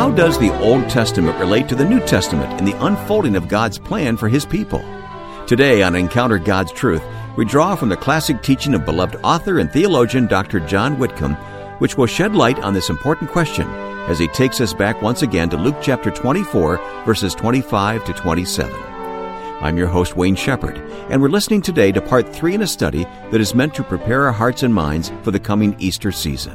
How does the Old Testament relate to the New Testament in the unfolding of God's plan for His people? Today on Encounter God's Truth, we draw from the classic teaching of beloved author and theologian Dr. John Whitcomb, which will shed light on this important question as he takes us back once again to Luke chapter 24, verses 25 to 27. I'm your host, Wayne Shepherd, and we're listening today to part 3 in a study that is meant to prepare our hearts and minds for the coming Easter season.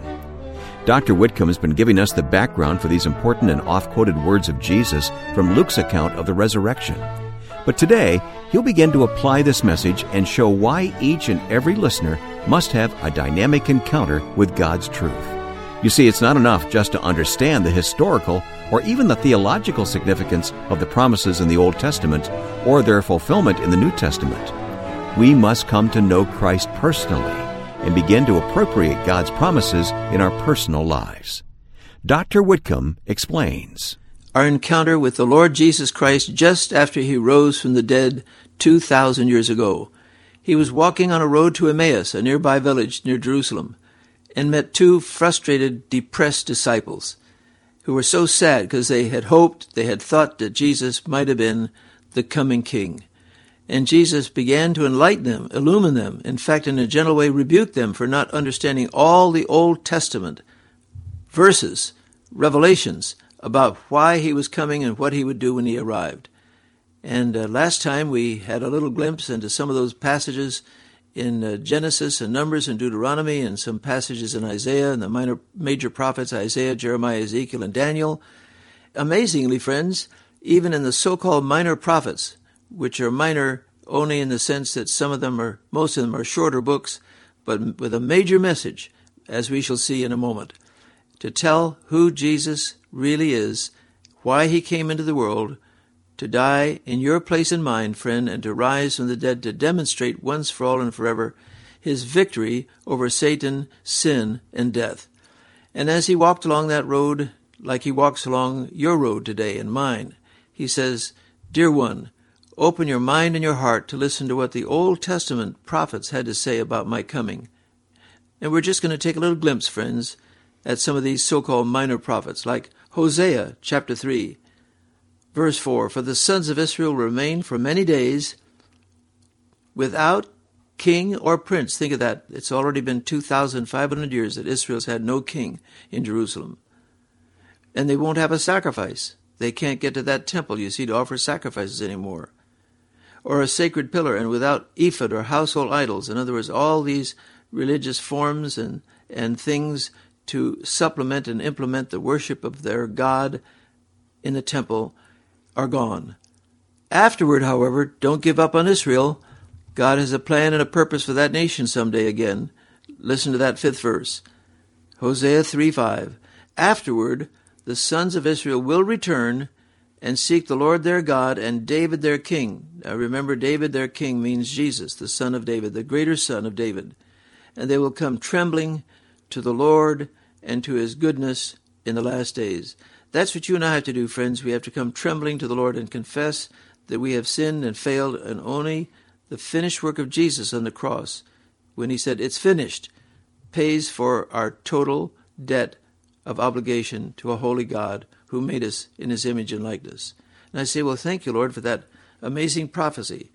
Dr. Whitcomb has been giving us the background for these important and oft-quoted words of Jesus from Luke's account of the resurrection. But today, he'll begin to apply this message and show why each and every listener must have a dynamic encounter with God's truth. You see, it's not enough just to understand the historical or even the theological significance of the promises in the Old Testament or their fulfillment in the New Testament. We must come to know Christ personally and begin to appropriate God's promises in our personal lives. Dr. Whitcomb explains. Our encounter with the Lord Jesus Christ just after He rose from the dead 2,000 years ago. He was walking on a road to Emmaus, a nearby village near Jerusalem, and met 2 frustrated, depressed disciples who were so sad because they had hoped, they had thought that Jesus might have been the coming King. And Jesus began to enlighten them, illumine them, in fact, in a gentle way, rebuke them for not understanding all the Old Testament verses, revelations, about why He was coming and what He would do when He arrived. And last time we had a little glimpse into some of those passages in Genesis and Numbers and Deuteronomy and some passages in Isaiah and the major prophets, Isaiah, Jeremiah, Ezekiel, and Daniel. Amazingly, friends, even in the so-called minor prophets, which are minor only in the sense that most of them are shorter books, but with a major message, as we shall see in a moment, to tell who Jesus really is, why He came into the world, to die in your place and mine, friend, and to rise from the dead to demonstrate once for all and forever His victory over Satan, sin, and death. And as He walked along that road, like He walks along your road today and mine, He says, "Dear one, open your mind and your heart to listen to what the Old Testament prophets had to say about my coming." And we're just going to take a little glimpse, friends, at some of these so-called minor prophets, like Hosea chapter 3, verse 4, "For the sons of Israel remain for many days without king or prince." Think of that. It's already been 2,500 years that Israel's had no king in Jerusalem. And they won't have a sacrifice. They can't get to that temple, you see, to offer sacrifices anymore. Or a sacred pillar, and without ephod or household idols. In other words, all these religious forms and things to supplement and implement the worship of their God in the temple are gone. Afterward, however, don't give up on Israel. God has a plan and a purpose for that nation someday again. Listen to that 5th verse. Hosea 3:5. "Afterward, the sons of Israel will return and seek the Lord their God and David their king." Now remember, David their king means Jesus, the son of David, the greater son of David. "And they will come trembling to the Lord and to His goodness in the last days." That's what you and I have to do, friends. We have to come trembling to the Lord and confess that we have sinned and failed, and only the finished work of Jesus on the cross, when He said, "It's finished," pays for our total debt of obligation to a holy God who made us in His image and likeness. And I say, well, thank you, Lord, for that amazing prophecy,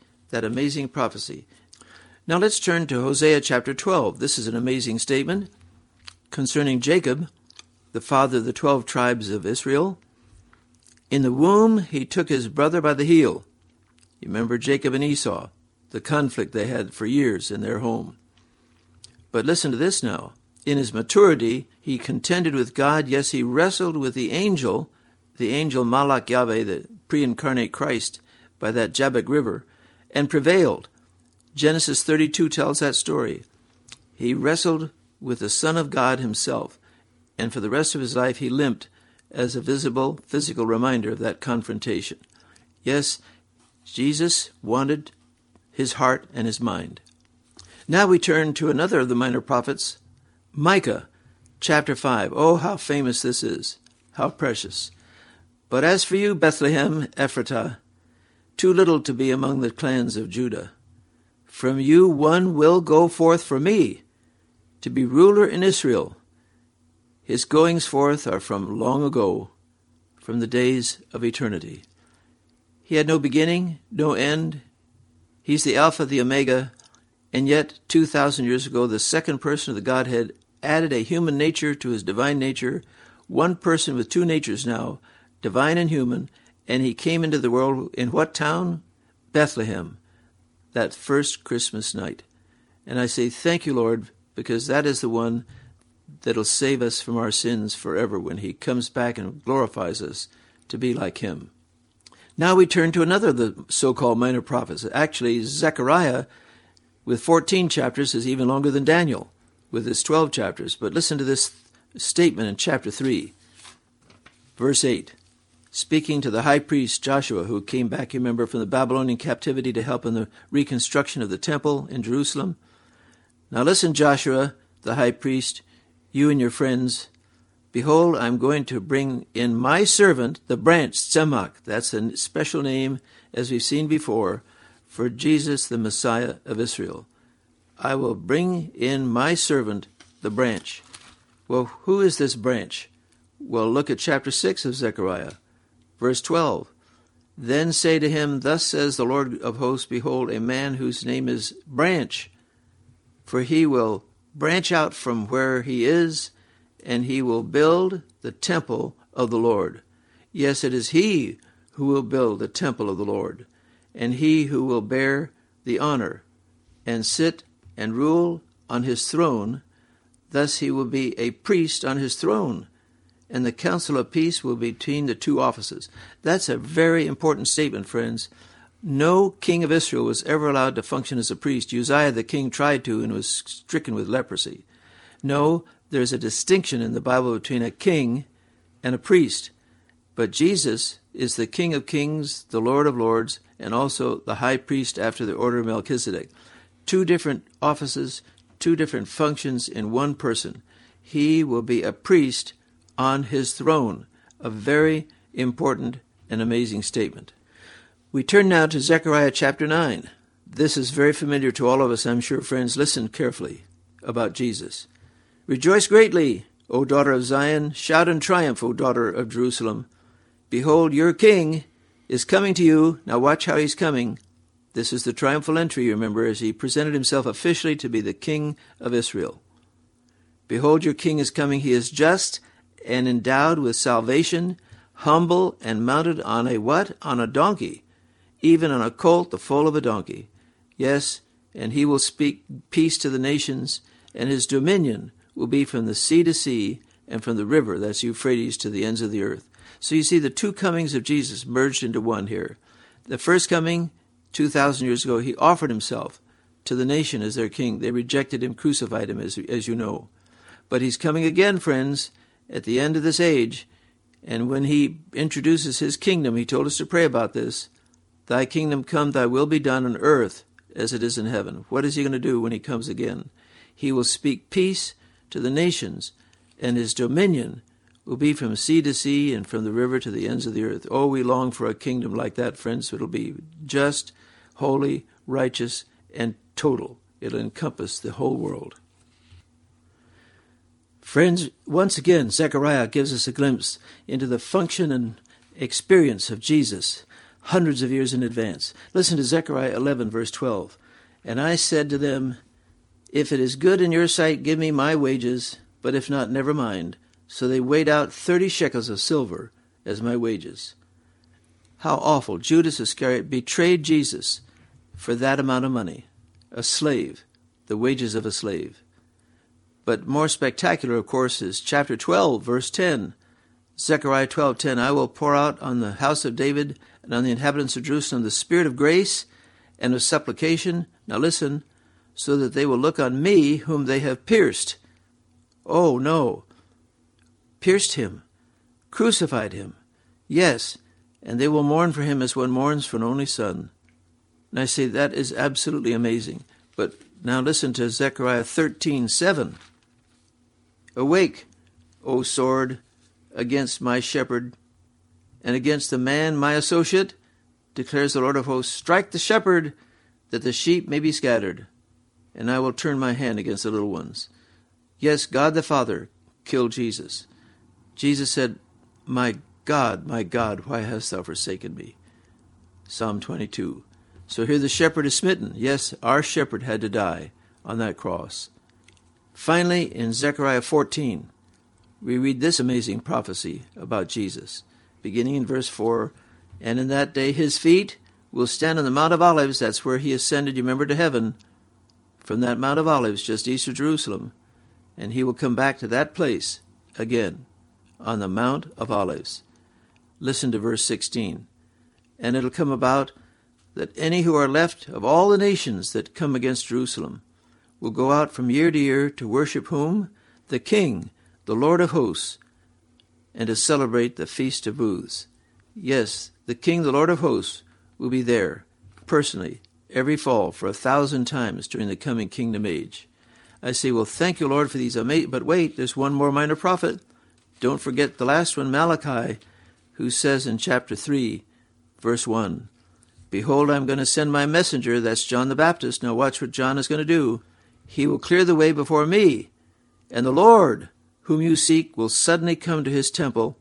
Now let's turn to Hosea chapter 12. This is an amazing statement concerning Jacob, the father of the 12 tribes of Israel. "In the womb he took his brother by the heel." You remember Jacob and Esau, the conflict they had for years in their home. But listen to this now. "In his maturity, he contended with God. Yes, he wrestled with the angel Malach Yahweh, the pre-incarnate Christ, by that Jabbok River, and prevailed." Genesis 32 tells that story. He wrestled with the Son of God Himself, and for the rest of his life he limped as a visible, physical reminder of that confrontation. Yes, Jesus wanted his heart and his mind. Now we turn to another of the minor prophets, Micah, chapter 5. Oh, how famous this is, how precious. "But as for you, Bethlehem Ephratah, too little to be among the clans of Judah, from you one will go forth for me, to be ruler in Israel. His goings forth are from long ago, from the days of eternity. He had no beginning, no end. He's the Alpha, the Omega, and yet 2,000 years ago, the second person of the Godhead added a human nature to his divine nature, one person with two natures now, divine and human, and he came into the world in what town? Bethlehem, that first Christmas night. And I say, thank you, Lord, because that is the one that'll save us from our sins forever when he comes back and glorifies us to be like him. Now we turn to another of the so-called minor prophets. Actually, Zechariah, with 14 chapters, is even longer than Daniel, with his 12 chapters. But listen to this statement in chapter 3, verse 8. Speaking to the high priest Joshua, who came back, you remember, from the Babylonian captivity to help in the reconstruction of the temple in Jerusalem. Now listen, Joshua, the high priest, you and your friends. Behold, I'm going to bring in my servant, the branch, Tzemach. That's a special name, as we've seen before, for Jesus, the Messiah of Israel. I will bring in my servant, the branch. Well, who is this branch? Well, look at chapter 6 of Zechariah, verse 12. Then say to him, thus says the Lord of hosts, behold, a man whose name is Branch, for he will branch out from where he is, and he will build the temple of the Lord. Yes, it is he who will build the temple of the Lord, and he who will bear the honor, and sit and rule on his throne. Thus he will be a priest on his throne, and the council of peace will be between the two offices. That's a very important statement, friends. No king of Israel was ever allowed to function as a priest. Uzziah the king tried to and was stricken with leprosy. No, there's a distinction in the Bible between a king and a priest. But Jesus is the King of kings, the Lord of lords, and also the high priest after the order of Melchizedek. Two different offices, two different functions in one person. He will be a priest on his throne. A very important and amazing statement. We turn now to Zechariah chapter 9. This is very familiar to all of us, I'm sure, friends. Listen carefully about Jesus. Rejoice greatly, O daughter of Zion. Shout in triumph, O daughter of Jerusalem. Behold, your king is coming to you. Now watch how he's coming. This is the triumphal entry, you remember, as he presented himself officially to be the king of Israel. Behold, your king is coming. He is just and endowed with salvation, humble and mounted on a what? On a donkey, even on a colt, the foal of a donkey. Yes, and he will speak peace to the nations, and his dominion will be from the sea to sea and from the river, that's Euphrates, to the ends of the earth. So you see the two comings of Jesus merged into one here. The first coming, 2,000 years ago, he offered himself to the nation as their king. They rejected him, crucified him, as you know. But he's coming again, friends, at the end of this age. And when he introduces his kingdom, he told us to pray about this. Thy kingdom come, thy will be done on earth as it is in heaven. What is he going to do when he comes again? He will speak peace to the nations, and his dominion will be from sea to sea and from the river to the ends of the earth. Oh, we long for a kingdom like that, friends. It'll be just, holy, righteous, and total. It'll encompass the whole world. Friends, once again, Zechariah gives us a glimpse into the function and experience of Jesus hundreds of years in advance. Listen to Zechariah 11, verse 12. And I said to them, if it is good in your sight, give me my wages, but if not, never mind. So they weighed out 30 shekels of silver as my wages. How awful. Judas Iscariot betrayed Jesus for that amount of money. A slave, the wages of a slave. But more spectacular, of course, is chapter 12, verse 10. Zechariah 12:10, I will pour out on the house of David and on the inhabitants of Jerusalem the spirit of grace and of supplication. Now listen, so that they will look on me whom they have pierced. Oh, no. Pierced him, crucified him. Yes, and they will mourn for him as one mourns for an only son. And I say that is absolutely amazing. But now listen to Zechariah 13:7. Awake, O sword, against my shepherd, and against the man my associate, declares the Lord of hosts. Strike the shepherd, that the sheep may be scattered, and I will turn my hand against the little ones. Yes, God the Father killed Jesus. Jesus said, my my God, why hast thou forsaken me? Psalm 22. So here the shepherd is smitten. Yes, our shepherd had to die on that cross. Finally, in Zechariah 14, we read this amazing prophecy about Jesus, beginning in verse 4, and in that day his feet will stand on the Mount of Olives. That's where he ascended, you remember, to heaven, from that Mount of Olives, just east of Jerusalem. And he will come back to that place again, on the Mount of Olives. Listen to verse 16. And it'll come about that any who are left of all the nations that come against Jerusalem will go out from year to year to worship whom? The King, the Lord of hosts, and to celebrate the Feast of Booths. Yes, the King, the Lord of hosts, will be there, personally, every fall for 1,000 times during the coming kingdom age. I say, well, thank you, Lord, for these amazing... But wait, there's one more minor prophet. Don't forget the last one, Malachi, who says in chapter 3, verse 1, Behold, I'm going to send my messenger, that's John the Baptist. Now watch what John is going to do. He will clear the way before me, and the Lord, whom you seek, will suddenly come to his temple.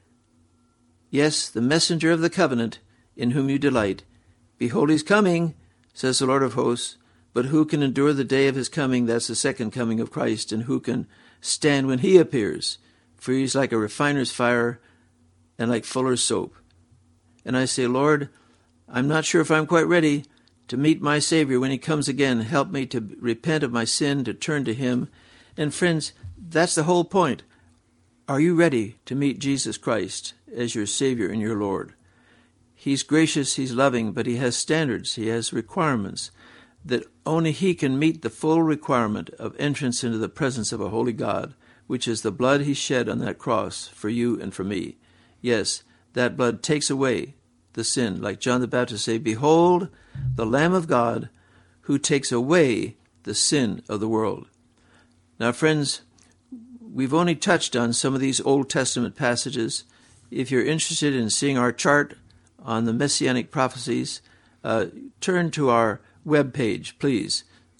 Yes, the messenger of the covenant, in whom you delight. Behold, he's coming, says the Lord of hosts. But who can endure the day of his coming? That's the second coming of Christ. And who can stand when he appears? For he's like a refiner's fire and like fuller's soap. And I say, Lord, I'm not sure if I'm quite ready to meet my Savior when he comes again. Help me to repent of my sin, to turn to him. And friends, that's the whole point. Are you ready to meet Jesus Christ as your Savior and your Lord? He's gracious, he's loving, but he has standards, he has requirements that only he can meet the full requirement of entrance into the presence of a holy God, which is the blood he shed on that cross for you and for me. Yes, that blood takes away the sin. Like John the Baptist said, Behold, the Lamb of God who takes away the sin of the world. Now, friends, we've only touched on some of these Old Testament passages. If you're interested in seeing our chart on the Messianic prophecies, turn to our webpage, please,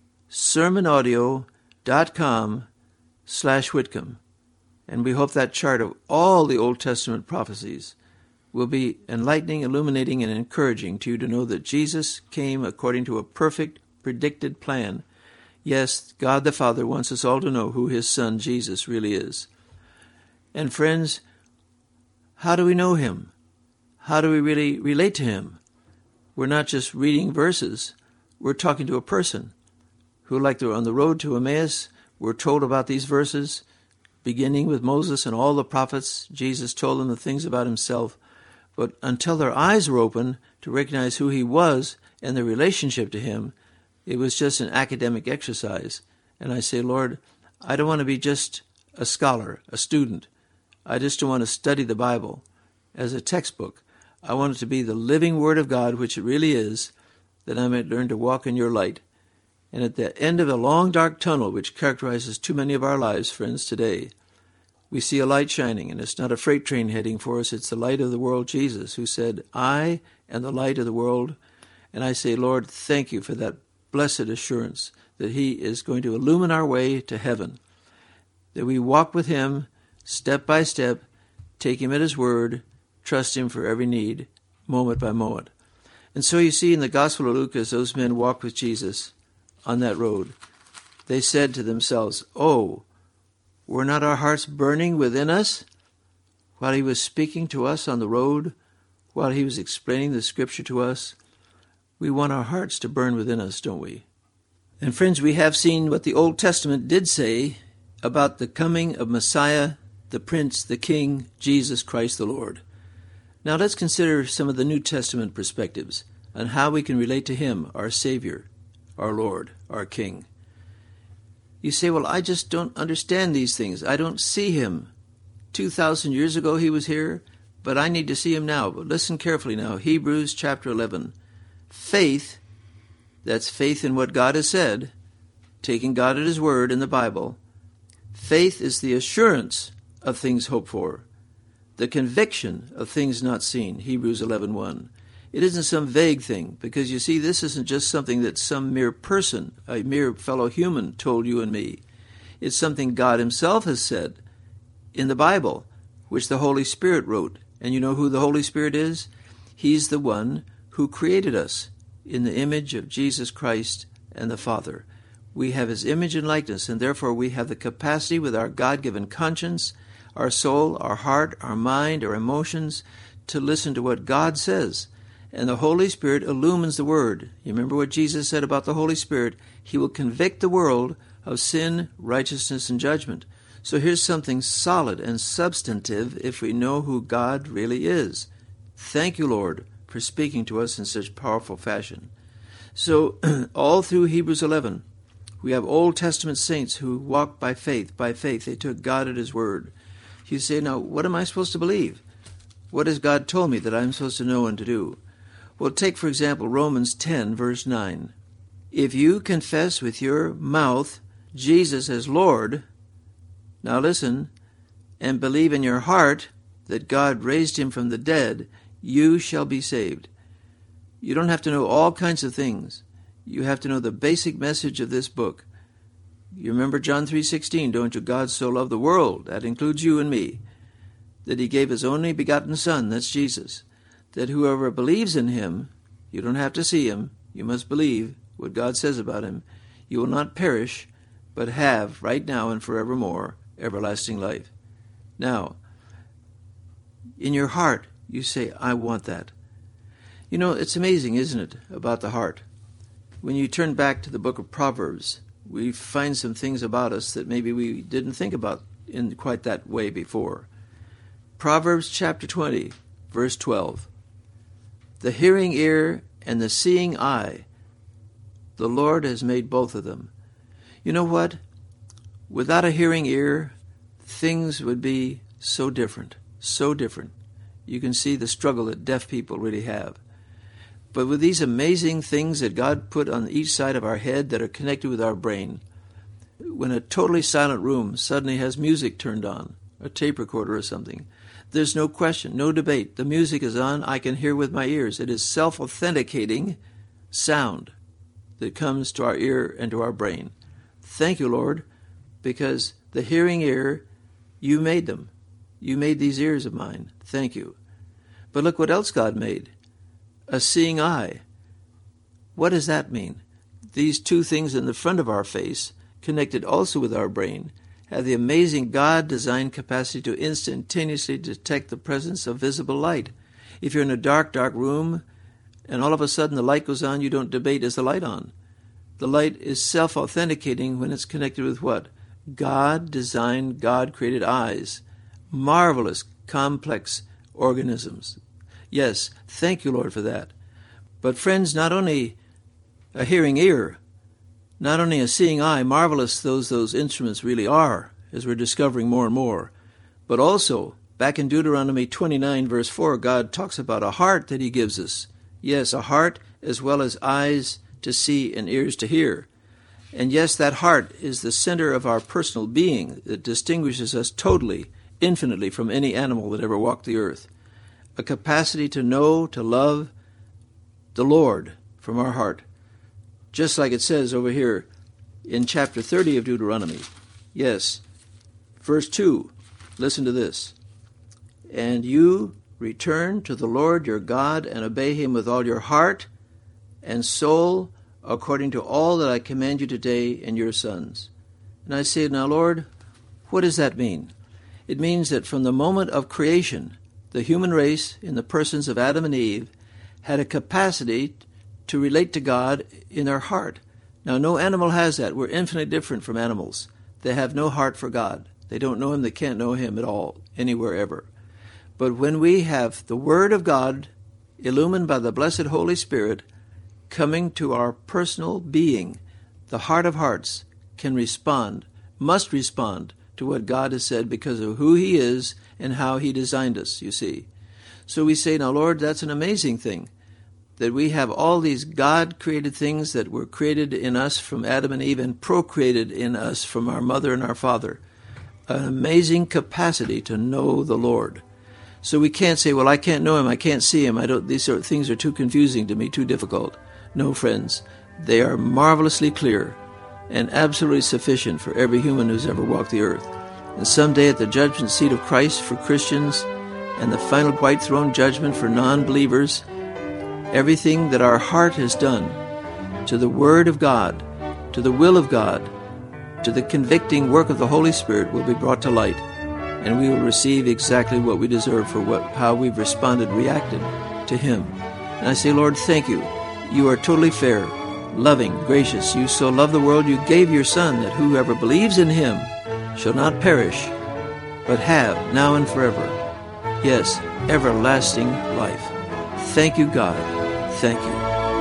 sermonaudio.com/Whitcomb. And we hope that chart of all the Old Testament prophecies will be enlightening, illuminating, and encouraging to you to know that Jesus came according to a perfect, predicted plan. Yes, God the Father wants us all to know who his Son, Jesus, really is. And friends, how do we know him? How do we really relate to him? We're not just reading verses. We're talking to a person who, like they're on the road to Emmaus, we're told about these verses, beginning with Moses and all the prophets. Jesus told them the things about himself. But until their eyes were open to recognize who he was and their relationship to him, it was just an academic exercise. And I say, Lord, I don't want to be just a scholar, a student. I just don't want to study the Bible as a textbook. I want it to be the living Word of God, which it really is, that I might learn to walk in your light. And at the end of a long, dark tunnel, which characterizes too many of our lives, friends, today, we see a light shining, and it's not a freight train heading for us. It's the light of the world, Jesus, who said, I am the light of the world. And I say, Lord, thank you for that blessed assurance that he is going to illumine our way to heaven, that we walk with him step by step, take him at his word, trust him for every need, moment by moment. And so you see in the Gospel of Luke, as those men walked with Jesus on that road, they said to themselves, oh, were not our hearts burning within us while he was speaking to us on the road, while he was explaining the Scripture to us? We want our hearts to burn within us, don't we? And friends, we have seen what the Old Testament did say about the coming of Messiah, the Prince, the King, Jesus Christ the Lord. Now let's consider some of the New Testament perspectives on how we can relate to him, our Savior, our Lord, our King. You say, well, I just don't understand these things. I don't see him. 2,000 years ago he was here, but I need to see him now. But listen carefully now. Hebrews chapter 11. Faith, that's faith in what God has said, taking God at his word in the Bible. Faith is the assurance of things hoped for, the conviction of things not seen, Hebrews 11:1. It isn't some vague thing, because you see, this isn't just something that some mere person, a mere fellow human, told you and me. It's something God himself has said in the Bible, which the Holy Spirit wrote And you know who the Holy Spirit is? He's the one who created us in the image of Jesus Christ and the Father. We have His image and likeness, and therefore we have the capacity with our God-given conscience, our soul, our heart, our mind, our emotions, to listen to what God says. And the Holy Spirit illumines the Word. You remember what Jesus said about the Holy Spirit? He will convict the world of sin, righteousness, and judgment. So here's something solid and substantive if we know who God really is. Thank you, Lord, for speaking to us in such powerful fashion. So all through Hebrews 11, we have Old Testament saints who walked by faith. By faith, they took God at His word. You say, now, what am I supposed to believe? What has God told me that I'm supposed to know and to do? Well, take, for example, Romans 10, verse 9. If you confess with your mouth Jesus as Lord, now listen, and believe in your heart that God raised Him from the dead, you shall be saved. You don't have to know all kinds of things. You have to know the basic message of this book. You remember John 3:16, don't you? God so loved the world, that includes you and me, that He gave His only begotten Son, that's Jesus, that whoever believes in Him, you don't have to see Him, you must believe what God says about Him, you will not perish, but have, right now and forevermore, everlasting life. Now, in your heart, you say, I want that. You know, it's amazing, isn't it, about the heart? When you turn back to the book of Proverbs, we find some things about us that maybe we didn't think about in quite that way before. Proverbs chapter 20, verse 12. The hearing ear and the seeing eye, the Lord has made both of them. You know what? Without a hearing ear, things would be so different, so different. You can see the struggle that deaf people really have. But with these amazing things that God put on each side of our head that are connected with our brain, when a totally silent room suddenly has music turned on, a tape recorder or something, there's no question, no debate. The music is on, I can hear with my ears. It is self-authenticating sound that comes to our ear and to our brain. Thank you, Lord, because the hearing ear, you made them. You made these ears of mine. Thank you. But look what else God made. A seeing eye. What does that mean? These two things in the front of our face, connected also with our brain, have the amazing God-designed capacity to instantaneously detect the presence of visible light. If you're in a dark, dark room, and all of a sudden the light goes on, you don't debate, is the light on? The light is self-authenticating when it's connected with what? God-designed, God-created eyes. Marvelous, complex organisms. Yes, thank you, Lord, for that. But friends, not only a hearing ear, not only a seeing eye, marvelous those instruments really are, as we're discovering more and more, but also, back in Deuteronomy 29, verse 4, God talks about a heart that He gives us. Yes, a heart as well as eyes to see and ears to hear. And yes, that heart is the center of our personal being that distinguishes us totally, infinitely from any animal that ever walked the earth. A capacity to know, to love the Lord from our heart. Just like it says over here in chapter 30 of Deuteronomy. Yes, verse 2, listen to this. And you return to the Lord your God and obey Him with all your heart and soul according to all that I command you today and your sons. And I say, now Lord, what does that mean? It means that from the moment of creation, the human race, in the persons of Adam and Eve, had a capacity to relate to God in their heart. Now, no animal has that. We're infinitely different from animals. They have no heart for God. They don't know Him. They can't know Him at all, anywhere ever. But when we have the Word of God, illumined by the blessed Holy Spirit, coming to our personal being, the heart of hearts can respond, must respond to what God has said because of who He is and how He designed us, you see. So we say, now, Lord, that's an amazing thing, that we have all these God-created things that were created in us from Adam and Eve and procreated in us from our mother and our father. An amazing capacity to know the Lord. So we can't say, well, I can't know Him, I can't see Him, these sort of things are too confusing to me, too difficult. No, friends, they are marvelously clear and absolutely sufficient for every human who's ever walked the earth. And someday at the judgment seat of Christ for Christians, and the final white throne judgment for non-believers, everything that our heart has done to the Word of God, to the will of God, to the convicting work of the Holy Spirit will be brought to light, and we will receive exactly what we deserve for how we've reacted to Him. And I say, Lord, thank you. You are totally fair, loving, gracious. You so loved the world, you gave your Son, that whoever believes in Him shall not perish, but have now and forever, yes, everlasting life. Thank you, God. Thank you.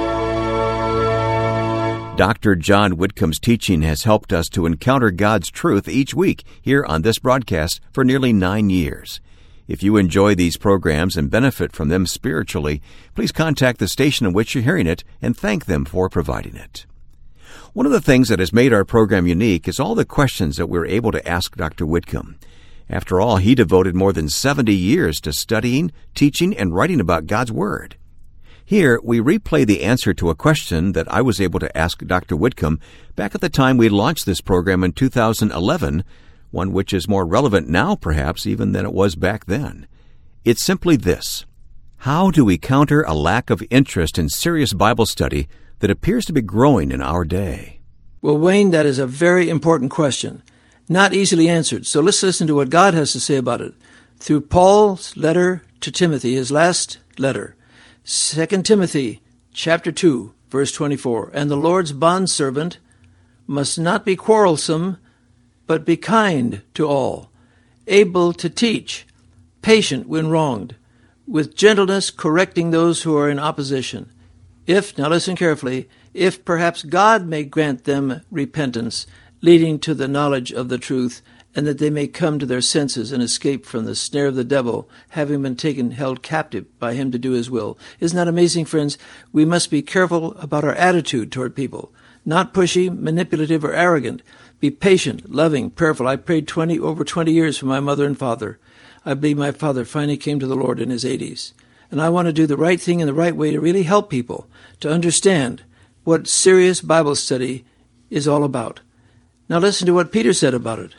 Dr. John Whitcomb's teaching has helped us to encounter God's truth each week here on this broadcast for nearly 9 years. If you enjoy these programs and benefit from them spiritually, please contact the station in which you're hearing it and thank them for providing it. One of the things that has made our program unique is all the questions that we're able to ask Dr. Whitcomb. After all, he devoted more than 70 years to studying, teaching, and writing about God's Word. Here, we replay the answer to a question that I was able to ask Dr. Whitcomb back at the time we launched this program in 2011, one which is more relevant now, perhaps, even than it was back then. It's simply this: how do we counter a lack of interest in serious Bible study that appears to be growing in our day? Well, Wayne, that is a very important question, not easily answered. So let's listen to what God has to say about it through Paul's letter to Timothy, his last letter. 2 Timothy chapter 2, verse 24, "And the Lord's bondservant must not be quarrelsome, but be kind to all, able to teach, patient when wronged, with gentleness correcting those who are in opposition. If," now listen carefully, "if perhaps God may grant them repentance, leading to the knowledge of the truth, and that they may come to their senses and escape from the snare of the devil, having been held captive by him to do his will." Isn't that amazing, friends? We must be careful about our attitude toward people. Not pushy, manipulative, or arrogant. Be patient, loving, prayerful. I prayed over 20 years for my mother and father. I believe my father finally came to the Lord in his 80s. And I want to do the right thing in the right way to really help people to understand what serious Bible study is all about. Now listen to what Peter said about it.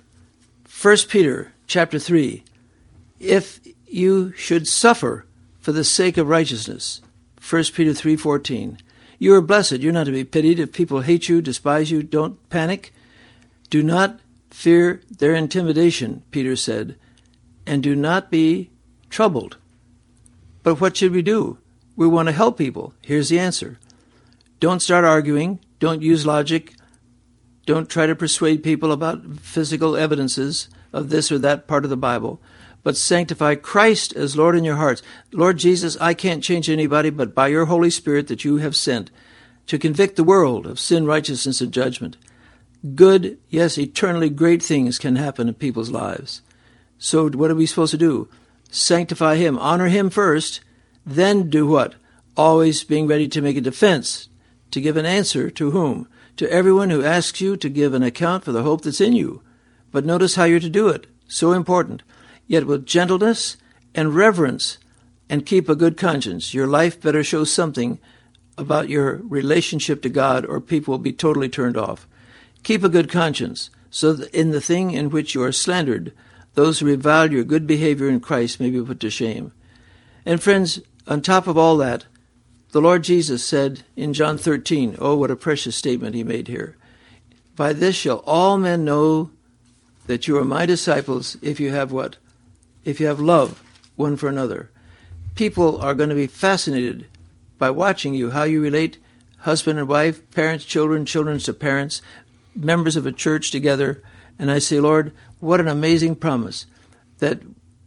1 Peter chapter 3, "If you should suffer for the sake of righteousness," 1 Peter 3:14, "you are blessed. You're not to be pitied. If people hate you, despise you, don't panic. Do not fear their intimidation," Peter said, "and do not be troubled." But what should we do? We want to help people. Here's the answer. Don't start arguing. Don't use logic. Don't try to persuade people about physical evidences of this or that part of the Bible, but sanctify Christ as Lord in your hearts. Lord Jesus, I can't change anybody but by your Holy Spirit that you have sent to convict the world of sin, righteousness, and judgment. Good, yes, eternally great things can happen in people's lives. So what are we supposed to do? Sanctify Him, honor Him first, then do what? Always being ready to make a defense, to give an answer to whom? To everyone who asks you to give an account for the hope that's in you. But notice how you're to do it. So important. Yet with gentleness and reverence, and keep a good conscience. Your life better show something about your relationship to God, or people will be totally turned off. Keep a good conscience, so that in the thing in which you are slandered, those who revile your good behavior in Christ may be put to shame. And friends, on top of all that, the Lord Jesus said in John 13, oh, what a precious statement He made here. "By this shall all men know that you are my disciples, if you have what? If you have love one for another." People are going to be fascinated by watching you, how you relate, husband and wife, parents, children, children to parents, members of a church together. And I say, Lord, what an amazing promise that,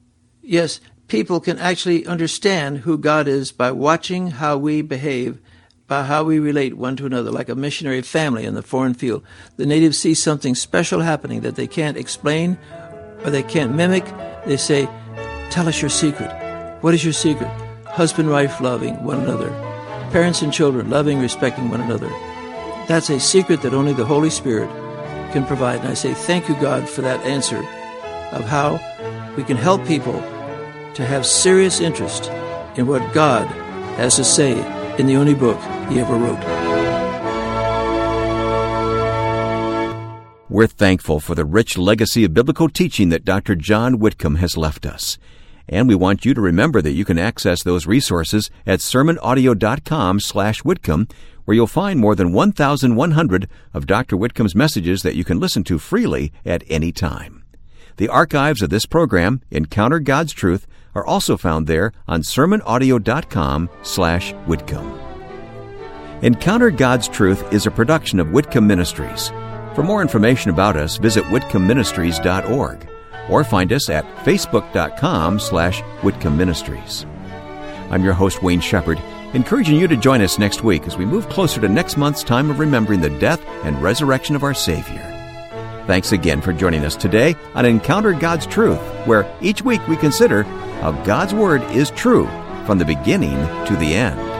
yes, people can actually understand who God is by watching how we behave, by how we relate one to another, like a missionary family in the foreign field. The natives see something special happening that they can't explain or they can't mimic. They say, "Tell us your secret." What is your secret? Husband, wife, loving one another. Parents and children, loving, respecting one another. That's a secret that only the Holy Spirit can provide. And I say, thank you, God, for that answer of how we can help people to have serious interest in what God has to say in the only book He ever wrote. We're thankful for the rich legacy of biblical teaching that Dr. John Whitcomb has left us. And we want you to remember that you can access those resources at sermonaudio.com/Whitcomb, where you'll find more than 1,100 of Dr. Whitcomb's messages that you can listen to freely at any time. The archives of this program, Encounter God's Truth, are also found there on sermonaudio.com/Whitcomb. Encounter God's Truth is a production of Whitcomb Ministries. For more information about us, visit whitcombministries.org or find us at facebook.com/Whitcomb Ministries. I'm your host, Wayne Shepherd, encouraging you to join us next week as we move closer to next month's time of remembering the death and resurrection of our Savior. Thanks again for joining us today on Encounter God's Truth, where each week we consider how God's Word is true from the beginning to the end.